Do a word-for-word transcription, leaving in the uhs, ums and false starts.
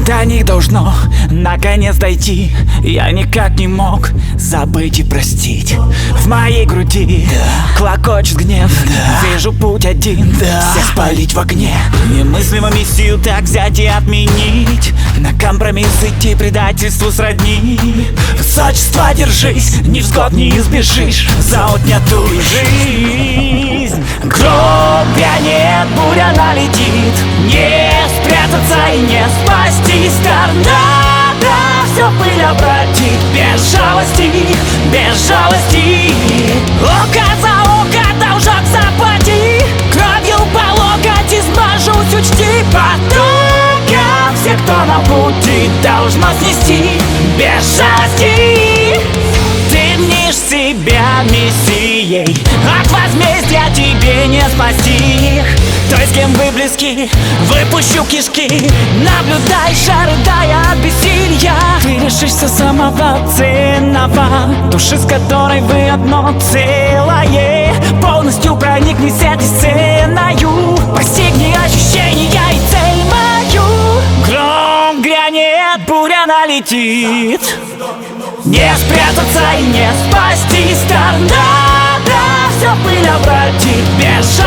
До них должно наконец дойти. Я никак не мог забыть и простить. В моей груди клокочет гнев. Вижу путь один, всех спалить в огне. Немыслимо миссию так взять и отменить. На компромисс идти, предательству сродни. Высочество, держись, невзгод не избежишь за отнятую жизнь. Гром грянет, буря налетит. Не спрятаться и не спастись. Торнадо все в пыль обратит. Без жалости, без жалости. Око за око, должок заплати. Кровью по локоть измажусь, учти. Потоком все, кто на пути, должно снести. Без жалости. Ты мнишь себя мессией, от возмездия тебе не спасти их. Той, с кем вы близки, выпущу кишки. Наблюдаешь, рыдая от бессилья. Ты лишишься самого ценного, души, с которой вы одно целое. Полностью проникнись этой сценою. Постигни ощущения и цель мою. Гром грянет, буря налетит. Не спрятаться и не спастись. Торнадо все в пыль обратит. Без